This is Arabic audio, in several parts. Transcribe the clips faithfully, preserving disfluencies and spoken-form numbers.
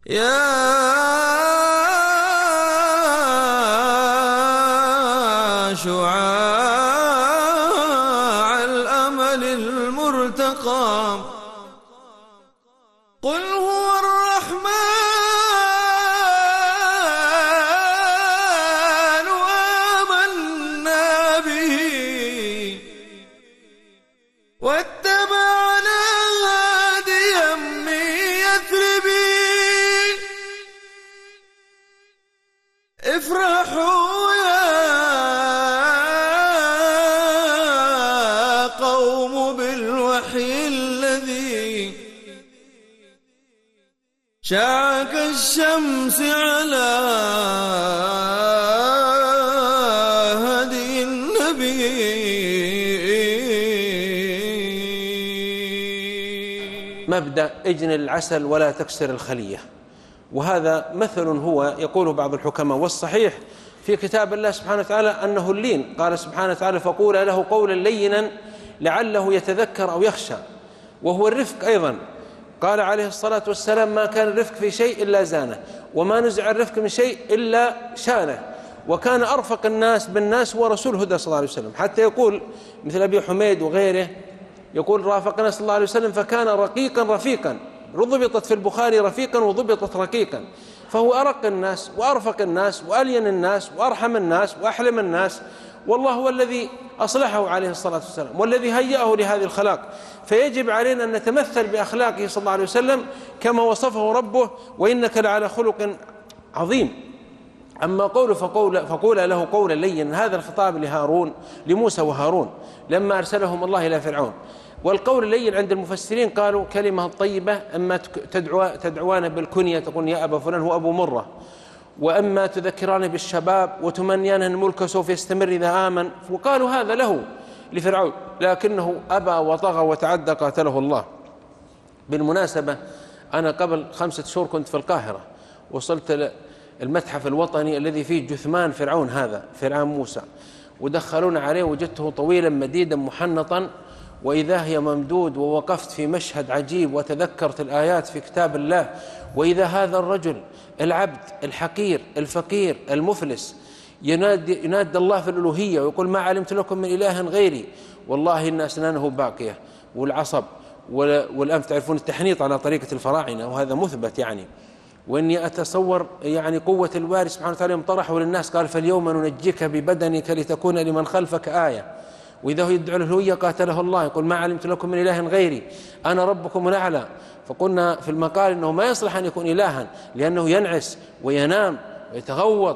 يا شعاع الأمل المرتقى، قل هو الرحمن وآمنا به واتبعنا هاديا من يثرب. افرحوا يا قوم بالوحي الذي شاع كالشمس على هدي النبي. مبدأ اجن العسل ولا تكسر الخلية، وهذا مثل هو يقوله بعض الحكماء، والصحيح في كتاب الله سبحانه وتعالى أنه اللين. قال سبحانه وتعالى: فقولا له قولا لينا لعله يتذكر أو يخشى. وهو الرفق أيضا. قال عليه الصلاة والسلام: ما كان الرفق في شيء إلا زانه، وما نزع الرفق من شيء إلا شانه. وكان أرفق الناس بالناس هو رسول هدى صلى الله عليه وسلم، حتى يقول مثل أبي حميد وغيره، يقول: رافقنا صلى الله عليه وسلم فكان رقيقا رفيقا. ضبطت في البخاري رفيقا وضبطت رقيقا، فهو أرق الناس وأرفق الناس وألين الناس وأرحم الناس وأحلم الناس. والله هو الذي أصلحه عليه الصلاة والسلام، والذي هيأه لهذه الخلاق. فيجب علينا أن نتمثل بأخلاقه صلى الله عليه وسلم كما وصفه ربه: وإنك لعلى خلق عظيم. أما قوله فقول, فقول له قولا لينا، هذا الخطاب لهارون لموسى وهارون لما أرسلهم الله إلى فرعون. والقول اللين عند المفسرين قالوا كلمة طيبة، أما تدعو تدعوان بالكنية تقول يا أبا فلان هو أبو مرة، وأما تذكران بالشباب وتمنيان أن الملك سوف يستمر إذا آمن. وقالوا هذا له لفرعون، لكنه أبى وطغى وتعدى قاتله الله. بالمناسبة أنا قبل خمسة شهور كنت في القاهرة، وصلت المتحف الوطني الذي فيه جثمان فرعون، هذا فرعون موسى، ودخلونا عليه وجدته طويلا مديدا محنطا، وإذا هي ممدود. ووقفت في مشهد عجيب وتذكرت الآيات في كتاب الله، وإذا هذا الرجل العبد الحقير الفقير المفلس ينادي, ينادي الله في الألوهية ويقول: ما علمت لكم من إله غيري. والله إن أسنانه باقية والعصب والأنف، تعرفون التحنيط على طريقة الفراعنة، وهذا مثبت يعني. وإني أتصور يعني قوة الباري سبحانه وتعالى طرحه للناس، قال: فاليوم ننجيك ببدنك لتكون لمن خلفك آية. وإذا هو يدعو الألوهية قاتله الله، يقول: ما علمت لكم من إله غيري أنا ربكم الأعلى. فقلنا في المقال أنه ما يصلح أن يكون إلها، لأنه ينعس وينام ويتغوط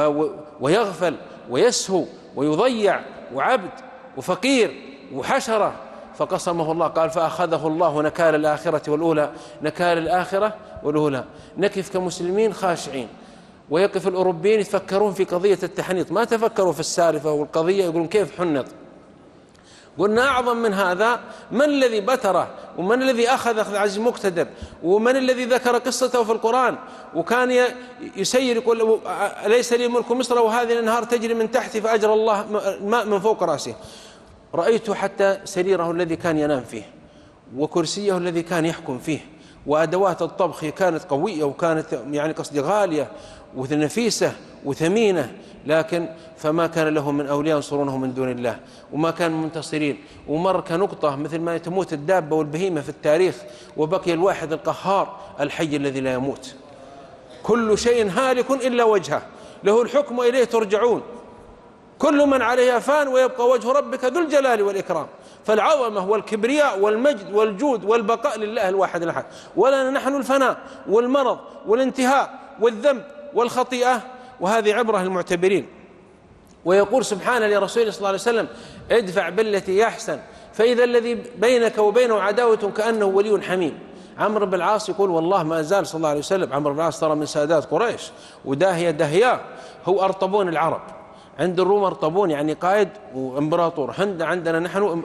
ويغفل ويسهو ويضيع، وعبد وفقير وحشرة. فقسمه الله، قال: فأخذه الله نكال الآخرة والأولى. نكال الآخرة والأولى. نكف كمسلمين خاشعين، ويقف الأوروبيين يتفكرون في قضية التحنيط، ما تفكروا في السالفة والقضية، يقولون كيف حنط. قلنا أعظم من هذا من الذي بتره، ومن الذي أخذ أخذ عزيز مقتدر، ومن الذي ذكر قصته في القرآن، وكان يسير يقول: أليس لي ملك مصر وهذه الأنهار تجري من تحتي فأجرى الله الماء من فوق رأسه. رأيت حتى سريره الذي كان ينام فيه، وكرسيه الذي كان يحكم فيه، وأدوات الطبخ كانت قوية وكانت يعني قصدي غالية ونفيسة وثمينة، لكن فما كان له من أولياء ينصرونه من دون الله، وما كان منتصرين. ومر كنقطة مثل ما تموت الدابة والبهيمة في التاريخ، وبقي الواحد القهار الحي الذي لا يموت. كل شيء هالك إلا وجهه، له الحكم وإليه ترجعون. كل من عليها فان ويبقى وجه ربك ذو الجلال والإكرام. فالعظمة والكبرياء والمجد والجود والبقاء لله الواحد الأحد، ولنا نحن الفناء والمرض والانتهاء والذنب والخطيئة، وهذه عبرة للمعتبرين. ويقول سبحانه لرسوله صلى الله عليه وسلم: ادفع بالتي يحسن فإذا الذي بينك وبينه عداوة كأنه ولي حميم. عمرو بن العاص يقول: والله ما زال صلى الله عليه وسلم، عمرو بن العاص ترى من سادات قريش وداهية دهياه، هو أرطبون العرب. عند الروم أرطبون يعني قائد وإمبراطور، عندنا نحن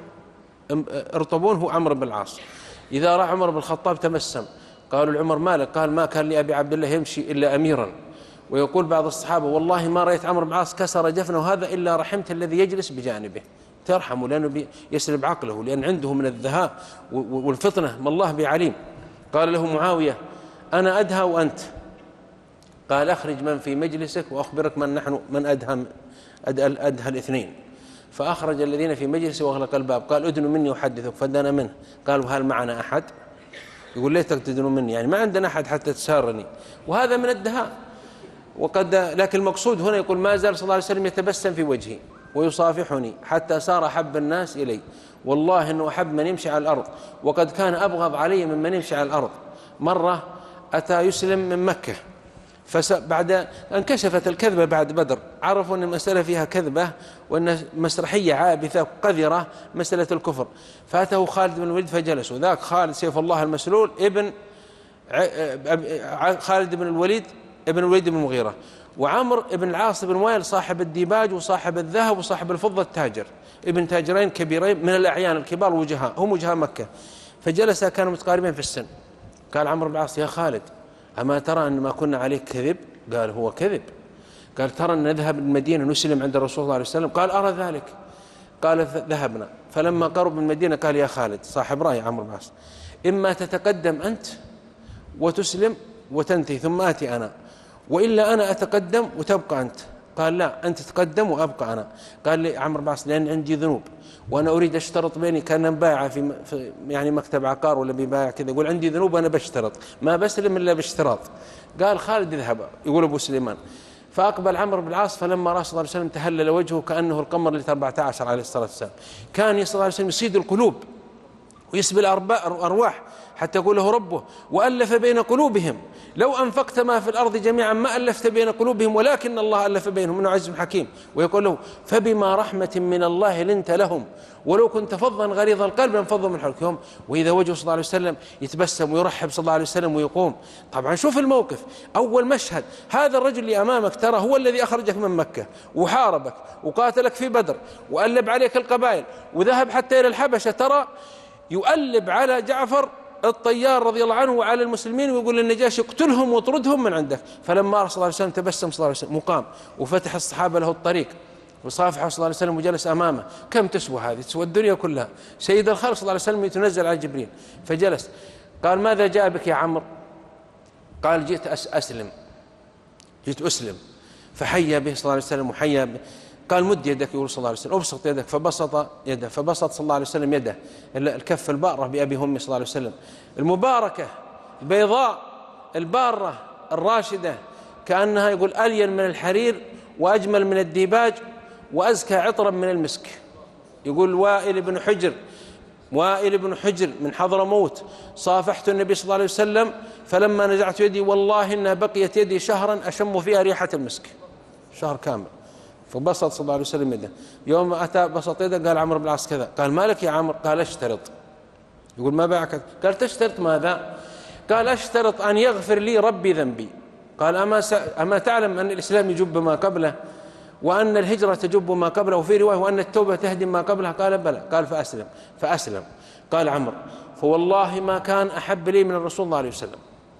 أرطبون هو عمرو بن العاص. إذا راح عمر بن الخطاب تمسم، قالوا لعمر: مالك؟ قال: ما كان لأبي عبد الله يمشي إلا أميرا. ويقول بعض الصحابة: والله ما رأيت عمرو بن العاص كسر جفنه هذا إلا رحمت الذي يجلس بجانبه، ترحمه لأنه يسلب عقله، لأن عنده من الذهاء والفطنة ما الله بعليم. قال له معاوية: أنا أدهى وأنت. قال أخرج من في مجلسك وأخبرك من نحن من أدهى أدهى الاثنين. فأخرج الذين في مجلسه وأغلق الباب. قال أدنوا مني وحدثك، فدنا منه. قالوا هل معنا أحد؟ يقول ليتك تدنوا مني، يعني ما عندنا أحد حتى تسارني. وهذا من الدهاء. وقد لكن المقصود هنا يقول ما زال صلى الله عليه وسلم يتبسم في وجهي ويصافحني حتى صار أحب الناس إلي، والله أنه أحب من يمشي على الأرض، وقد كان أبغض علي من من يمشي على الأرض. مرة أتى يسلم من مكة، فبعد انكشفت الكذبة بعد بدر، عرفوا أن المسألة فيها كذبة وأن مسرحية عابثة قذرة مسألة الكفر، فأتاه خالد بن الوليد فجلسوا. ذاك خالد سيف الله المسلول ابن خالد بن الوليد ابن الوليد بن المغيرة، وعمر بن العاص بن وائل صاحب الديباج وصاحب الذهب وصاحب الفضة التاجر، ابن تاجرين كبيرين من الأعيان الكبار وجهاء، هم وجهاء مكة. فجلس كانوا متقاربين في السن. قال عمرو بن العاص يا خالد أما ترى أن ما كنا عليك كذب؟ قال هو كذب. قال ترى أن نذهب المدينة نسلم عند الرسول صلى الله عليه وسلم؟ قال أرى ذلك. قال ذهبنا. فلما قرب من المدينة قال يا خالد صاحب رأي عمرو بن العاص إما تتقدم أنت وتسلم وتنتهي ثم آتي أنا، وإلا أنا أتقدم وتبقى أنت. قال لا أنت تتقدم وأبقى أنا. قال لي عمرو بن العاص لأن عندي ذنوب وأنا أريد أشترط بيني، كان بايع في, في يعني مكتب عقار ولا بيبايع كذا، يقول عندي ذنوب وأنا بشترط ما بسلم إلا باشتراط. قال خالد اذهب، يقول أبو سليمان. فأقبل عمرو بن العاص فلما رأى صلى الله عليه وسلم تهلل وجهه كأنه القمر ليلة أربعة عشر عليه الصلاة والسلام. كان صلى الله عليه وسلم يصيد القلوب ويسبي الأرواح حتى يقول له ربه وألف بين قلوبهم لو أنفقت ما في الأرض جميعا ما ألفت بين قلوبهم ولكن الله ألف بينهم إنه عزيز حكيم. ويقول له فبما رحمة من الله لنت لهم ولو كنت فظا غليظ القلب لانفضوا من حولك. وإذا وجه صلى الله عليه وسلم يتبسم ويرحب صلى الله عليه وسلم ويقوم. طبعا شوف الموقف، أول مشهد هذا الرجل اللي أمامك ترى هو الذي أخرجك من مكة وحاربك وقاتلك في بدر وألب عليك القبائل وذهب حتى إلى الحبشة، ترى يؤلب على جعفر الطيار رضي الله عنه وعلى المسلمين ويقول للنجاشي اقتلهم واطردهم من عندك. فلما صلى الله عليه وسلم تبسم صلى الله عليه وسلم مقام وفتح الصحابة له الطريق وصافحه صلى الله عليه وسلم وجلس أمامه. كم تسوى هذه؟ تسوى الدنيا كلها. سيد الخلق صلى الله عليه وسلم يتنزل على جبريل فجلس. قال ماذا جاء بك يا عمرو؟ قال جئت أسلم، جئت أسلم. فحيا به صلى الله عليه وسلم وحيا به. قال مد يدك، يقول صلى الله عليه وسلم ابسط يدك، فبسط يده، فبسط صلى الله عليه وسلم يده الكف البارة بأبي همي صلى الله عليه وسلم المباركة البيضاء البارة الراشدة كأنها يقول ألين من الحرير وأجمل من الديباج وأزكى عطرا من المسك. يقول وائل بن حجر وائل بن حجر من حضرموت صافحت النبي صلى الله عليه وسلم فلما نزعت يدي والله إنها بقيت يدي شهرا أشم فيها ريحة المسك، شهر كامل. فبسط صلى الله عليه وسلم يده. يوم أتى بسط يده قال عمرو بن العاص كذا. قال مالك يا عمرو؟ قال اشترط. يقول ما باعك؟ قال تشترط ماذا؟ قال اشترط أن يغفر لي ربي ذنبي. قال أما, س... أما تعلم أن الإسلام يجب ما قبله وأن الهجرة تجب ما قبله وفي رواية وأن التوبة تهدم ما قبلها؟ قال بلى. قال فأسلم. فأسلم. قال عمرو فوالله ما كان أحب لي من الرسول صلى الله عليه وسلم،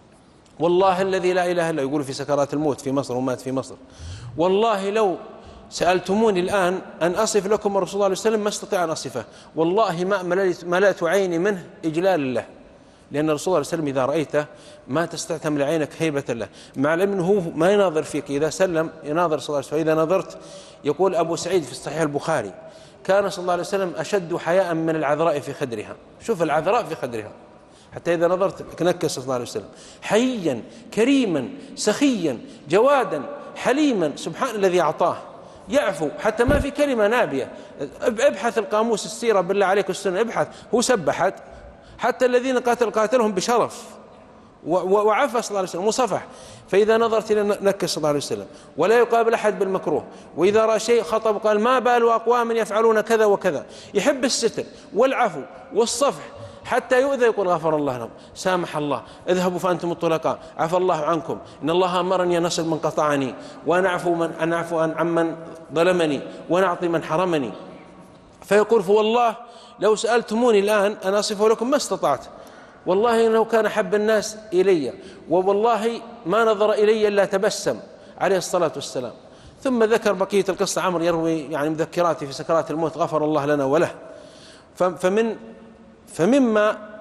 والله الذي لا إله إلا، يقول في سكرات الموت في مصر ومات في مصر، والله لو سألتموني الآن أن أصف لكم الرسول صلى الله عليه وسلم ما استطيع أن أصفه، والله ما ملأت عيني منه إجلال له، لأن الرسول صلى الله عليه وسلم إذا رأيته ما تستعتم عينك هيبة له، مع العلم أنه هو ما يناظر فيك، إذا سلم يناظر صلى الله عليه وسلم. فإذا نظرت، يقول أبو سعيد في الصحيح البخاري كان صلى الله عليه وسلم أشد حياء من العذراء في خدرها. شوف العذراء في خدرها، حتى إذا نظرت نكس صلى الله عليه وسلم، حييا كريما سخيا جوادا حليما، سبحان الذي أعطاه، يعفو حتى ما في كلمة نابية. ابحث القاموس السيرة بالله عليك السنة، ابحث، هو سبحت حتى الذين قاتل قاتلهم بشرف وعفى صلى الله عليه وسلم وصفح. فإذا نظرت إلى نكس صلى الله عليه وسلم ولا يقابل أحد بالمكروه، وإذا رأى شيء خطب قال ما بال أقوام يفعلون كذا وكذا، يحب الستر والعفو والصفح حتى يؤذى يقول غفر الله لهم، سامح الله، اذهبوا فأنتم الطلقاء، عفى الله عنكم، إن الله أمرني أن أصل من قطعني وأن أعفو من أن أعفو عمن ظلمني ونعطي من حرمني. فيقول فوالله لو سألتموني الآن أن أصفه لكم ما استطعت، والله إنه كان حب الناس إلي، ووالله ما نظر إلي إلا تبسم عليه الصلاة والسلام. ثم ذكر بقية القصة. عمرو يروي يعني مذكراتي في سكرات الموت غفر الله لنا وله. فمن فمما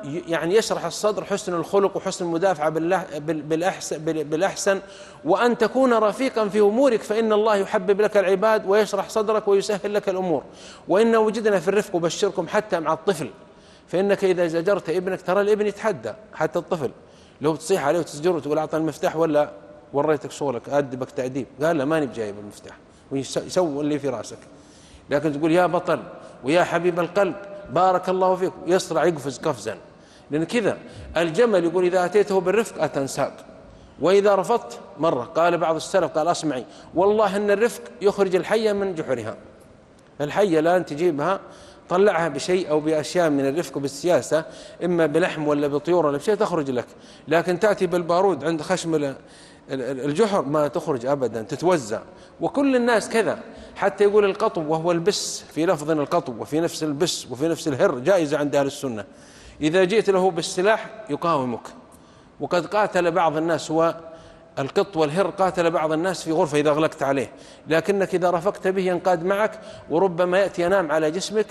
يعني يشرح الصدر، حسن الخلق وحسن المدافعة بالأحسن, بالأحسن، وأن تكون رفيقا في أمورك، فإن الله يحبب لك العباد ويشرح صدرك ويسهل لك الأمور. وإن وجدنا في الرفق وبشركم حتى مع الطفل، فإنك إذا زجرت ابنك ترى الابن يتحدى، حتى الطفل لو تصيح عليه وتزجره وتقول أعطى المفتاح ولا وريتك شغلك أدبك تأديب، قال لا ماني بجايب المفتاح، ويسوي اللي في رأسك. لكن تقول يا بطل ويا حبيب القلب بارك الله فيك، يسرع يقفز قفزا. لأن كذا الجمل يقول إذا أتيته بالرفق أتى انساق، وإذا رفضت مرة. قال بعض السلف قال أسمعي والله إن الرفق يخرج الحية من جحرها. الحية الآن تجيبها طلعها بشيء أو بأشياء من الرفق بالسياسة، إما بلحم ولا بطيور ولا بشيء تخرج لك، لكن تأتي بالبارود عند خشم الجحر ما تخرج أبدا، تتوزع. وكل الناس كذا، حتى يقول القطب وهو البس، في لفظ القطب وفي نفس البس وفي نفس الهر جائزة عند أهل السنة. إذا جئت له بالسلاح يقاومك، وقد قاتل بعض الناس، هو القط والهر قاتل بعض الناس في غرفة إذا أغلقت عليه، لكنك إذا رفقت به ينقاد معك، وربما يأتي ينام على جسمك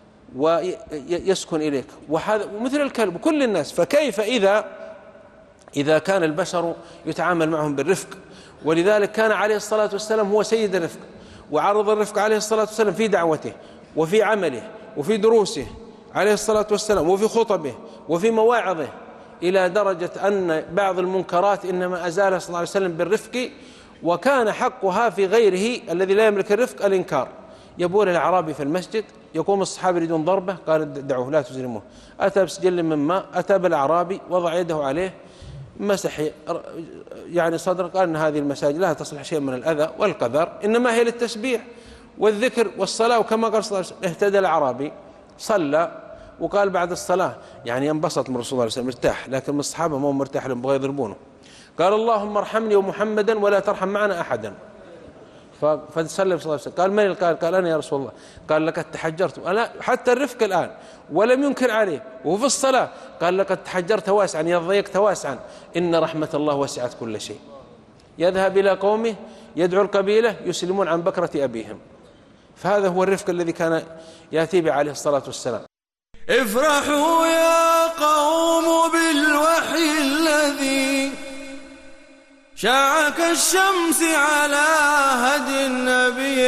ويسكن إليك. وهذا ومثل الكلب كل الناس. فكيف إذا إذا كان البشر يتعامل معهم بالرفق؟ ولذلك كان عليه الصلاة والسلام هو سيد الرفق، وعرض الرفق عليه الصلاة والسلام في دعوته وفي عمله وفي دروسه عليه الصلاة والسلام وفي خطبه وفي مواعظه، إلى درجة أن بعض المنكرات إنما أزالها صلى الله عليه وسلم بالرفق، وكان حقها في غيره الذي لا يملك الرفق الإنكار. يبول الأعرابي في المسجد، يقوم الصحابة يريدون ضربه، قال دعوه لا تزرموه. أتى بسجل من ماء، أتى بالأعرابي وضع يده عليه، مسح يعني صدر، قال إن هذه المساجد لا تصلح شيء من الأذى والقذر، إنما هي للتسبيح والذكر والصلاة. وكما قال صلى الله عليه وسلم اهتدى الأعرابي صلى، وقال بعد الصلاة يعني ينبسط من رسول الله صلى الله عليه وسلم مرتاح، لكن من الصحابة ما هو مرتاح لهم بغى يضربونه. قال اللهم ارحمني ومحمدا ولا ترحم معنا أحدا. فصلى صلى الله عليه وسلم، قال من قال قال أنا يا رسول الله. قال لقد تحجرت أنا، حتى الرفق الآن، ولم ينكر عليه. وفي الصلاة قال لقد تحجرت واسعا، يا ضيقت واسعا، إن رحمة الله وسعت كل شيء. يذهب إلى قومه يدعو القبيلة يسلمون عن بكرة أبيهم. فهذا هو الرفق الذي كان يأتي به عليه الصلاة والسلام. افرحوا يا قوم بالوحي الذي شاع كالشمس على هدي النبي،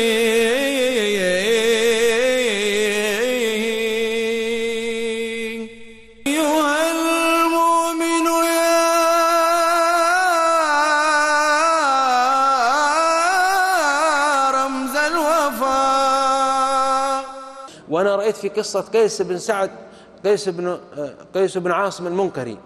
أيها المؤمن يا رمز الوفاء. وأنا رأيت في قصة قيس بن سعد قيس بن قيس بن عاصم المنكري،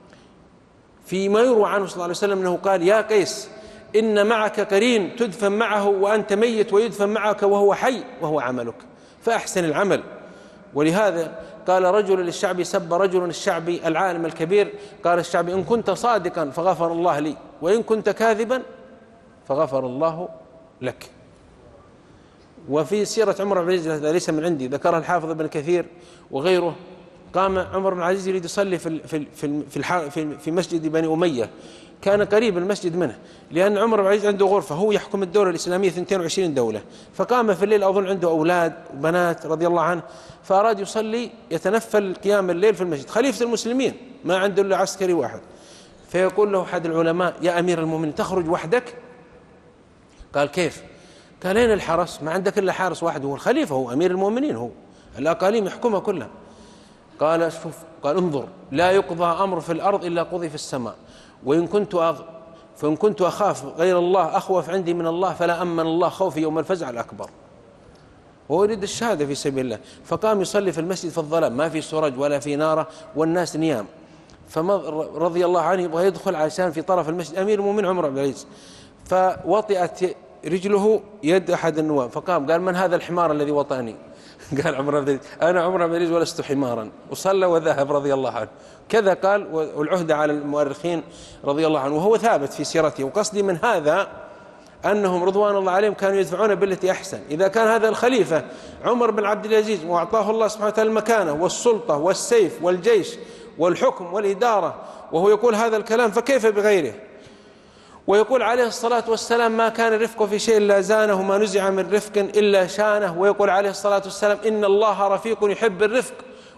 فيما يروى عنه صلى الله عليه وسلم أنه قال يا قيس إن معك قرين تدفن معه وأنت ميت، ويدفن معك وهو حي وهو عملك، فأحسن العمل. ولهذا قال رجل للشعبي، سب رجل الشعبي العالم الكبير، قال الشعبي إن كنت صادقا فغفر الله لي، وإن كنت كاذبا فغفر الله لك. وفي سيرة عمر بن العزيز، هذا ليس من عندي، ذكرها الحافظ ابن كثير وغيره، قام عمر بن العزيز يريد يصلي في في في في في مسجد بني أمية، كان قريب المسجد منه، لأن عمر بن العزيز عنده غرفة، هو يحكم الدولة الإسلامية اثنتين وعشرين دولة، فقام في الليل، أظن عنده أولاد وبنات رضي الله عنه، فأراد يصلي يتنفل قيام الليل في المسجد، خليفة المسلمين ما عنده إلا عسكري واحد. فيقول له أحد العلماء يا أمير المؤمنين تخرج وحدك؟ قال كيف؟ قال أين الحرس؟ ما عندك إلا حارس واحد، هو الخليفة، هو أمير المؤمنين، هو الأقاليم يحكمها كلها. قال شوف، قال انظر، لا يقضى أمر في الأرض إلا قضي في السماء، وإن كنت أغ... فإن كنت أخاف غير الله أخوف عندي من الله، فلا أمن الله خوفي يوم الفزع الأكبر. وهو يريد الشهادة في سبيل الله. فقام يصلي في المسجد في الظلام، ما في سرج ولا في نارة والناس نيام، فرضي الله عنه يبغى يدخل عشان في طرف المسجد أمير المؤمنين عمر بن العزيز، فوطئت رجله يد أحد النواب، فقام قال من هذا الحمار الذي وطأني؟ قال عمر بن العزيز أنا عمر بن العزيز ولست حمارا، وصلى وذهب رضي الله عنه. كذا قال، والعهدة على المؤرخين رضي الله عنه، وهو ثابت في سيرته. وقصدي من هذا أنهم رضوان الله عليهم كانوا يدفعون بالتي أحسن. إذا كان هذا الخليفة عمر بن عبد العزيز وأعطاه الله سبحانه وتعالى المكانة والسلطة والسيف والجيش والحكم والإدارة، وهو يقول هذا الكلام، فكيف بغيره؟ ويقول عليه الصلاة والسلام ما كان الرفق في شيء إلا زانه، ما نزع من رفق إلا شانه. ويقول عليه الصلاة والسلام إن الله رفيق يحب الرفق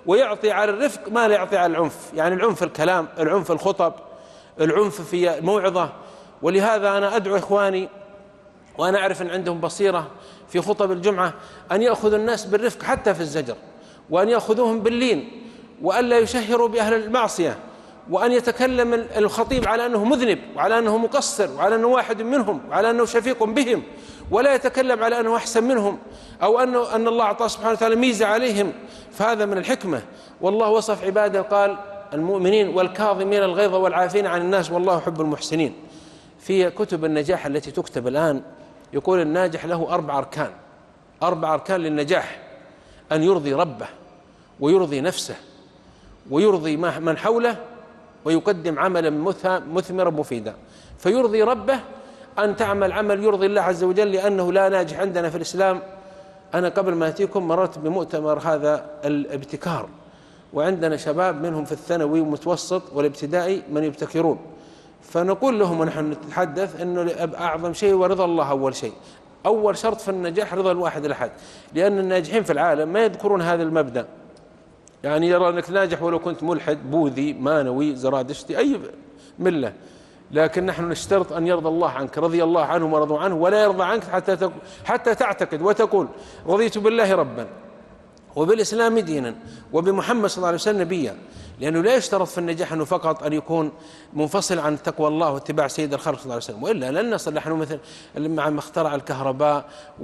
ويعطي على الرفق ما لا يعطي على العنف، يعني العنف الكلام، العنف الخطب، العنف في الموعظة. ولهذا أنا أدعو إخواني، وأنا أعرف أن عندهم بصيرة في خطب الجمعة، أن يأخذوا الناس بالرفق حتى في الزجر، وأن يأخذوهم باللين، وأن لا يشهروا بأهل المعصية، وأن يتكلم الخطيب على أنه مذنب، وعلى أنه مقصر، وعلى أنه واحد منهم، وعلى أنه شفيق بهم، ولا يتكلم على أنه أحسن منهم، أو أنه أن الله أعطاه سبحانه وتعالى ميزة عليهم. فهذا من الحكمة. والله وصف عباده قال المؤمنين والكاظمين الغيظ والعافين عن الناس والله يحب المحسنين. في كتب النجاح التي تكتب الآن يقول الناجح له أربع أركان، أربع أركان للنجاح: أن يرضي ربه، ويرضي نفسه، ويرضي من حوله، ويقدم عملا مثمرا مفيدا. فيرضي ربه أن تعمل عمل يرضي الله عز وجل، لأنه لا ناجح عندنا في الإسلام. أنا قبل ما أتيكم مررت بمؤتمر هذا الابتكار، وعندنا شباب منهم في الثانوي والمتوسط والابتدائي من يبتكرون، فنقول لهم ونحن نتحدث أنه أعظم شيء ورضا الله أول شيء، أول شرط في النجاح رضا الواحد الأحد، لأن الناجحين في العالم ما يذكرون هذا المبدأ. يعني يرى أنك ناجح ولو كنت ملحد بوذي مانوي زرادشتي أي ملة، لكن نحن نشترط أن يرضى الله عنك، رضي الله عنهم ورضوا عنه، ولا يرضى عنك حتى حتى تعتقد وتقول رضيت بالله ربا، وبالإسلام دينا، وبمحمد صلى الله عليه وسلم نبيا. لأنه لا يشترط في النجاح أنه فقط أن يكون منفصل عن تقوى الله واتباع سيد الخلق صلى الله عليه وسلم، وإلا لن نصل. نحن مثل مع ما اخترع الكهرباء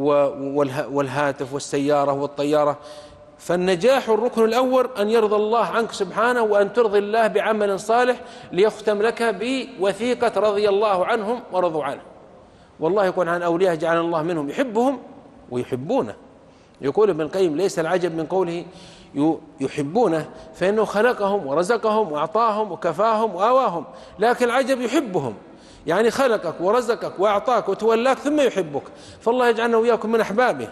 والهاتف والسيارة والطيارة. فالنجاح الركن الأول أن يرضى الله عنك سبحانه، وأن ترضي الله بعمل صالح ليختم لك بوثيقة رضي الله عنهم ورضوا عنه. والله يكون عن أولياء جعل الله منهم يحبهم ويحبونه. يقول ابن القيم ليس العجب من قوله يحبونه، فإنه خلقهم ورزقهم وأعطاهم وكفاهم وآواهم، لكن العجب يحبهم، يعني خلقك ورزقك وأعطاك وتولاك ثم يحبك. فالله يجعلنا وإياكم من أحبابه.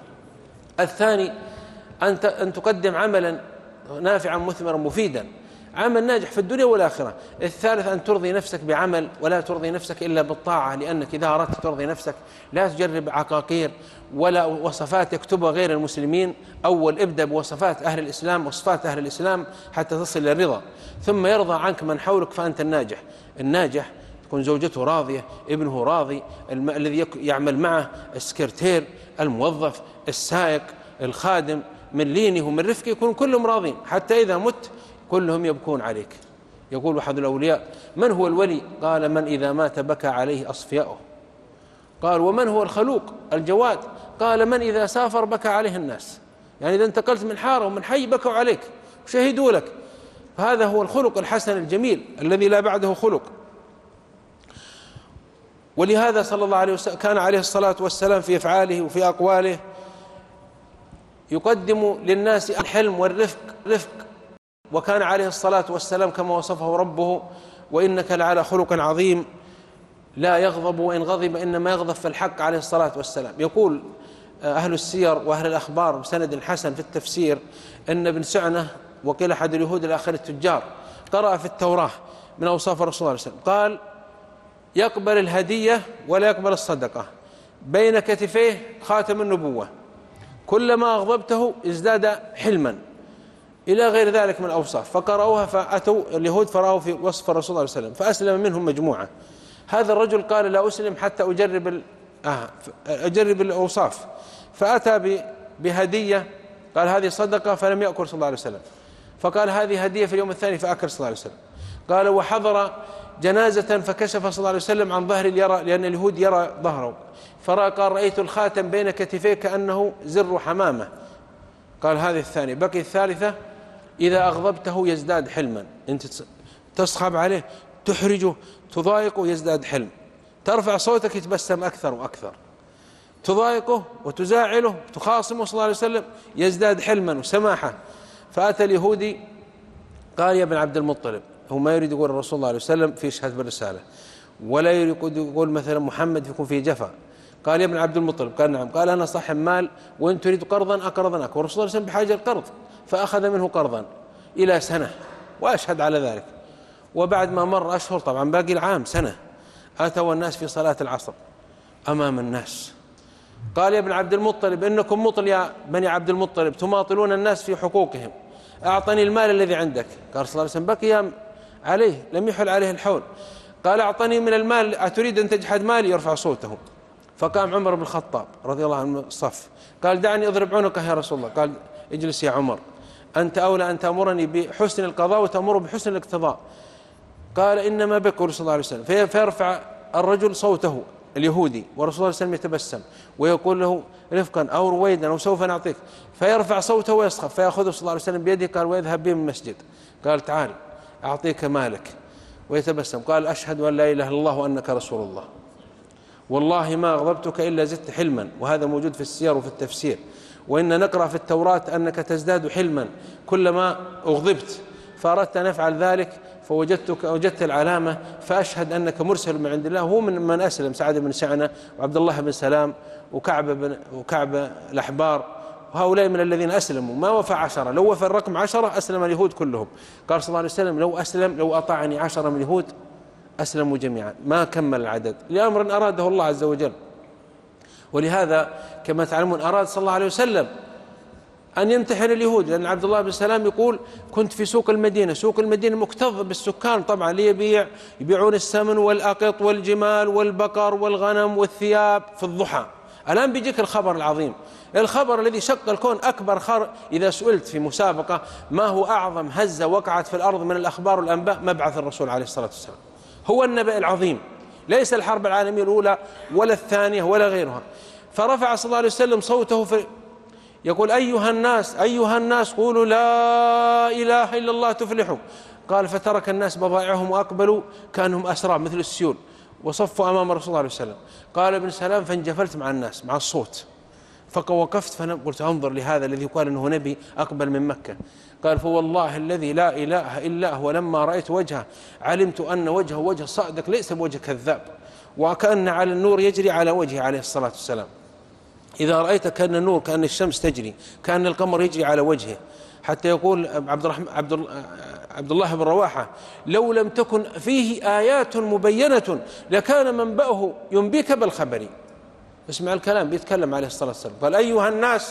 الثاني أن تقدم عملا نافعا مثمرا مفيدا، عمل ناجح في الدنيا والآخرة. الثالث أن ترضي نفسك بعمل، ولا ترضي نفسك إلا بالطاعة، لأنك إذا أردت ترضي نفسك لا تجرب عقاقير ولا وصفات يكتبها غير المسلمين. أول ابدأ بوصفات أهل الإسلام، وصفات أهل الإسلام حتى تصل للرضا، ثم يرضى عنك من حولك، فأنت الناجح. الناجح تكون زوجته راضية، ابنه راضي، الذي يعمل معه، السكرتير، الموظف، السائق، الخادم، من لينه ومن رفقه يكون كلهم راضين، حتى إذا مت كلهم يبكون عليك. يقول أحد الأولياء: من هو الولي؟ قال: من إذا مات بكى عليه أصفياؤه. قال: ومن هو الخلوق الجواد؟ قال: من إذا سافر بكى عليه الناس. يعني إذا انتقلت من حارة ومن حي بكوا عليك وشهدوا لك. فهذا هو الخلق الحسن الجميل الذي لا بعده خلق. ولهذا صلى الله عليه وسلم كان عليه الصلاة والسلام في أفعاله وفي أقواله يقدم للناس الحلم والرفق رفق، وكان عليه الصلاة والسلام كما وصفه ربه: وإنك لعلى خلق عظيم. لا يغضب، وإن غضب إنما يغضب في الحق عليه الصلاة والسلام. يقول أهل السير وأهل الأخبار بسند حسن في التفسير أن ابن سعنة وقيل أحد اليهود الآخر التجار قرأ في التوراة من أوصاف الرسول صلى الله عليه وسلم، قال: يقبل الهدية ولا يقبل الصدقة، بين كتفيه خاتم النبوة، كلما أغضبته ازداد حلما، إلى غير ذلك من الأوصاف. فقرأوها فأتوا اليهود فرأوا في وصف الرسول صلى الله عليه وسلم، فأسلم منهم مجموعة. هذا الرجل قال: لا أسلم حتى أجرب ال... آه أجرب الأوصاف. فأتى بهدية، قال: هذه صدقة، فلم يأكل صلى الله عليه وسلم. فقال: هذه هدية في اليوم الثاني، فأكل صلى الله عليه وسلم. قال: وحضر جنازة فكشف صلى الله عليه وسلم عن ظهر اليرى، لأن اليهود يرى ظهره، فرأى قال: رأيت الخاتم بين كتفيه كأنه زر حمامة. قال: هذه الثانية. بقي الثالثة: إذا أغضبته يزداد حلما، أنت تصخب عليه، تحرجه، تضايقه، يزداد حلم، ترفع صوتك يتبسم أكثر وأكثر، تضايقه وتزاعله، تخاصمه صلى الله عليه وسلم، يزداد حلما وسماحة. فأتى اليهودي قال: يا ابن عبد المطلب، هو ما يريد يقول الرسول صلى الله عليه وسلم في شهادة بالرسالة، ولا يريد يقول مثلا محمد يكون فيه جفا. قال: يا ابن عبد المطلب. قال: نعم. قال: أنا صاحب مال، وإن تريد قرضا أقرضناك. والرسول صلى الله عليه وسلم بحاجة القرض، فأخذ منه قرضا إلى سنة، وأشهد على ذلك. وبعد ما مر أشهر، طبعا باقي العام سنة، أتوا الناس في صلاة العصر أمام الناس. قال: يا ابن عبد المطلب، إنكم مطل يا بني عبد المطلب، تماطلون الناس في حقوقهم، أعطني المال الذي عندك. قال صلى الله عليه وسلم بقي عليه لم يحل عليه الحول. قال أعطني من المال، أتريد أن تجحد مالي؟ يرفع صوته. فقام عمر بن الخطاب رضي الله عنه الصف قال دعني أضرب عنقه يا رسول الله. قال اجلس يا عمر، أنت أولى أن تأمرني بحسن القضاء وتأمر بحسن الاقتضاء. قال إنما بك رسول الله عليه وسلم. فيرفع الرجل صوته اليهودي ورسول الله صلى الله عليه وسلم يتبسم ويقول له رفقا أو رويدا أو سوف نعطيك، فيرفع صوته ويسخف، فيأخذه صلى الله عليه وسلم بيده قال ويذهب به من المسجد. قال تعال أعطيك مالك، ويتبسم. قال أشهد أن لا إله إلا الله وأنك رسول الله، والله ما أغضبتك إلا زدت حلما. وهذا موجود في السير وفي التفسير. وإن نقرأ في التوراة أنك تزداد حلما كلما أغضبت، فأردت أن أفعل ذلك فوجدتك وجدت العلامة، فأشهد أنك مرسل من عند الله. هو من من أسلم، سعد بن سعنة وعبد الله بن سلام وكعب بن وكعب الأحبار، وهؤلاء من الذين أسلموا. ما وفى عشرة، لو وفى الرقم عشرة أسلم اليهود كلهم. قال صلى الله عليه وسلم لو أسلم لو أطاعني عشرة من اليهود أسلموا جميعا، ما كمل العدد لأمر أراده الله عز وجل. ولهذا كما تعلمون أراد صلى الله عليه وسلم أن يمتحن اليهود، لأن عبد الله بن سلام يقول كنت في سوق المدينة، سوق المدينة مكتظ بالسكان طبعا ليبيع، يبيعون السمن والأقط والجمال والبقر والغنم والثياب في الضحى. الآن بيجيك الخبر العظيم، الخبر الذي شق الكون، أكبر خبر. إذا سئلت في مسابقة ما هو أعظم هزة وقعت في الأرض من الأخبار والأنباء، مبعث الرسول عليه الصلاة والسلام هو النبأ العظيم، ليس الحرب العالمية الأولى ولا الثانية ولا غيرها. فرفع صلى الله عليه وسلم صوته في يقول أيها الناس أيها الناس قولوا لا إله إلا الله تفلحوا. قال فترك الناس بضائعهم وأقبلوا كأنهم أسرى مثل السيول وصفوا أمام رسول الله عليه وسلم. قال ابن سلام فانجفلت مع الناس مع الصوت، فوقفت فقلت أنظر لهذا الذي يقال أنه نبي أقبل من مكة. قال فوالله الذي لا إله إلا هو لما رأيت وجهه علمت أن وجهه وجه صادق ليس بوجه كذاب، وكأن على النور يجري على وجهه عليه الصلاة والسلام. إذا رأيت كأن النور كأن الشمس تجري كأن القمر يجري على وجهه. حتى يقول عبد الرحمن عبد عبد الله بن رواحة لو لم تكن فيه آيات مبينة لكان منبأه ينبيك بالخبر. اسمع الكلام، بيتكلم عليه الصلاة والسلام. قال أيها الناس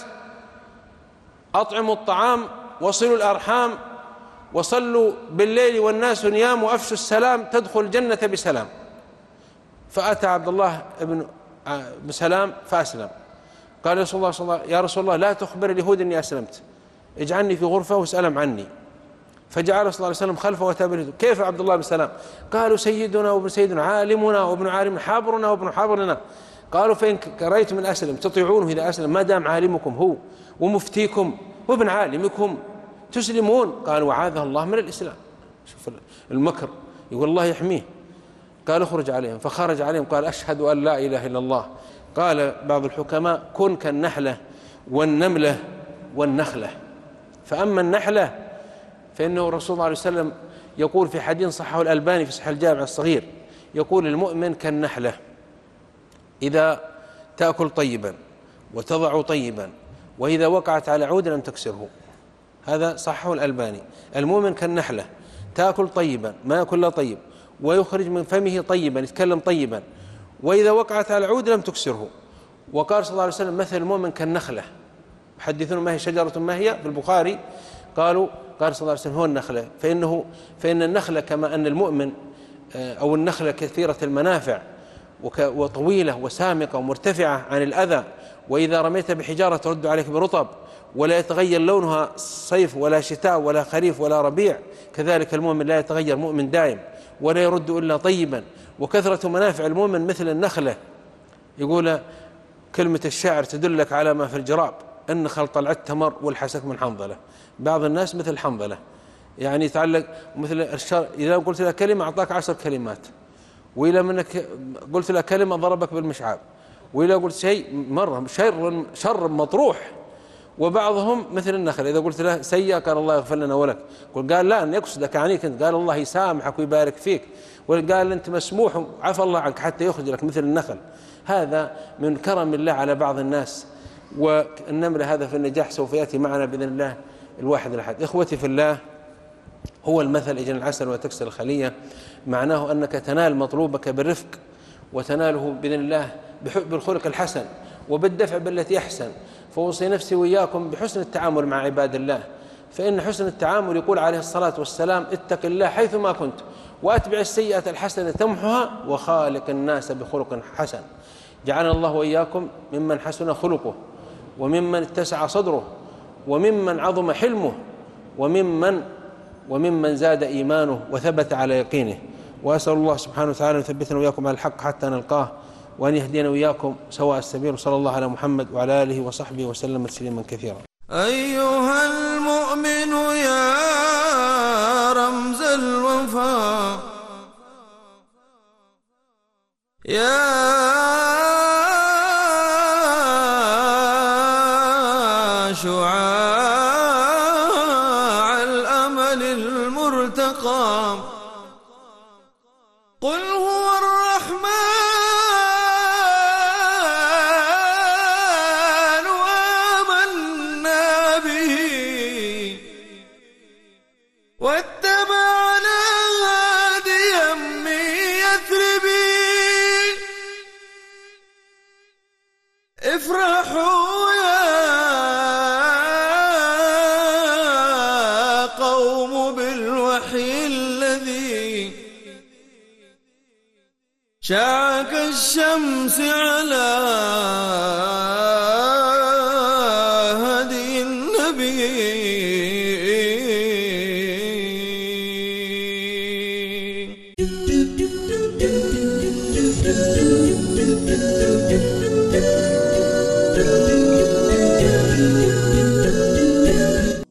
أطعموا الطعام وصلوا الأرحام وصلوا بالليل والناس نيام وأفشوا السلام تدخل الجنة بسلام. فأتى عبد الله بن سلام فأسلم. قال رسول الله صلى الله يا رسول الله لا تخبر اليهود إني أسلمت، اجعلني في غرفة واسألهم عني. فجعل صلى الله عليه وسلم خلفه وتابعه. كيف عبد الله بن سلام؟ قالوا سيدنا وابن سيدنا، عالمنا وابن عالم، حابرنا وابن حابرنا. قالوا فإن كرهت من أسلم تطيعونه إذا أسلم، ما دام عالمكم هو ومفتيكم وابن عالمكم تسلمون. قالوا وعاذه الله من الإسلام. شوف المكر، يقول الله يحميه. قال اخرج عليهم، فخرج عليهم قال أشهد أن لا إله إلا الله. قال بعض الحكماء كن كالنحلة والنملة والنخلة. فأما النحلة فإنه الرسول صلى الله عليه وسلم يقول في حديث صححه الألباني في صحيح الجامع الصغير، يقول المؤمن كالنحلة إذا تأكل طيبا وتضع طيبا وإذا وقعت على عود لم تكسره. هذا صححه الألباني. المؤمن كالنحلة تأكل طيبا ما يأكل لا طيب ويخرج من فمه طيبا يتكلم طيبا وإذا وقعت على عود لم تكسره. وقال صلى الله عليه وسلم مثل المؤمن كالنخلة. حدثون ما هي شجرة ما هي في البخاري؟ قالوا قال صلى الله عليه وسلم هو النخلة. فإنه فإن النخلة كما أن المؤمن أو النخلة كثيرة المنافع وطويلة وسامقة ومرتفعة عن الأذى، وإذا رميت بحجارة ترد عليك برطب ولا يتغير لونها صيف ولا شتاء ولا خريف ولا ربيع، كذلك المؤمن لا يتغير، مؤمن دائم ولا يرد إلا طيبا. وكثرة منافع المؤمن مثل النخلة. يقول كلمة الشاعر تدلك على ما في الجراب، النخل طلعت تمر والحسك من حنظلة. بعض الناس مثل حنظلة، يعني يتعلق مثل الشر، إذا قلت له كلمة أعطاك عشر كلمات، وإذا منك قلت له كلمة ضربك بالمشعاب، وإذا قلت شيء مرة شر شر مطروح. وبعضهم مثل النخل، إذا قلت له سيئة قال الله يغفر لنا ولك، قال لا أن يقصدك عنيك أنت، قال الله يسامحك ويبارك فيك، وقال أنت مسموح عفى الله عنك حتى يخرج لك مثل النخل. هذا من كرم الله على بعض الناس. والنملة هذا في النجاح سوف يأتي معنا بإذن الله الواحد الأحد. إخوتي في الله، هو المثل إجن العسل وتكسر الخلية، معناه أنك تنال مطلوبك بالرفق وتناله بإذن الله بالخلق الحسن وبالدفع بالتي أحسن. فوصي نفسي وإياكم بحسن التعامل مع عباد الله، فإن حسن التعامل يقول عليه الصلاة والسلام اتق الله حيثما كنت وأتبع السيئة الحسنة تمحها وخالق الناس بخلق حسن. جعلنا الله وإياكم ممن حسن خلقه وممن اتسع صدره وممن عظم حلمه وممن وممن زاد إيمانه وثبت على يقينه. وأسأل الله سبحانه وتعالى أن يثبتنا وإياكم على الحق حتى نلقاه وأن يهدينا وإياكم سواء السبيل. صلى الله على محمد وعلى آله وصحبه وسلم تسليما كثيرا. أيها المؤمن يا رمز الوفاء، يا شعاع الأمل المرتقى، قل هو الرحمن وآمنا به واتبعنا هاديا من يثربي. افرحوا يا قوم بالوحي الذي شاع كالشمس على